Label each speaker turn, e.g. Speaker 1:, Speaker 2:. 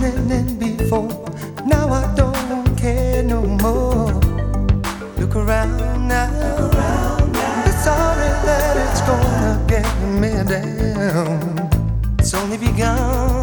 Speaker 1: winning before. Now I don't care no more. Look around now. It's sorry that it's gonna get me down. It's only begun.